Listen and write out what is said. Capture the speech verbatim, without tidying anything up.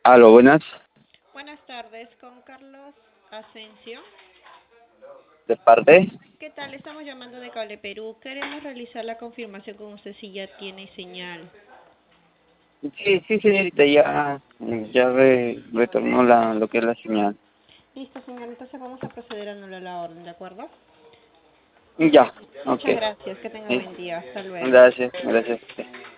Aló, buenas. Buenas tardes, con Carlos Asensio. ¿De parte? ¿Qué tal? Estamos llamando de Cable Perú. Queremos realizar la confirmación con usted si ya tiene señal. Sí, sí, señorita, ya, ya re- retornó la, lo que es la señal. Listo, señor. Entonces vamos a proceder a anular la orden, ¿de acuerdo? Ya, ok. Muchas gracias. Que tenga Sí, buen día. Hasta luego. gracias, gracias.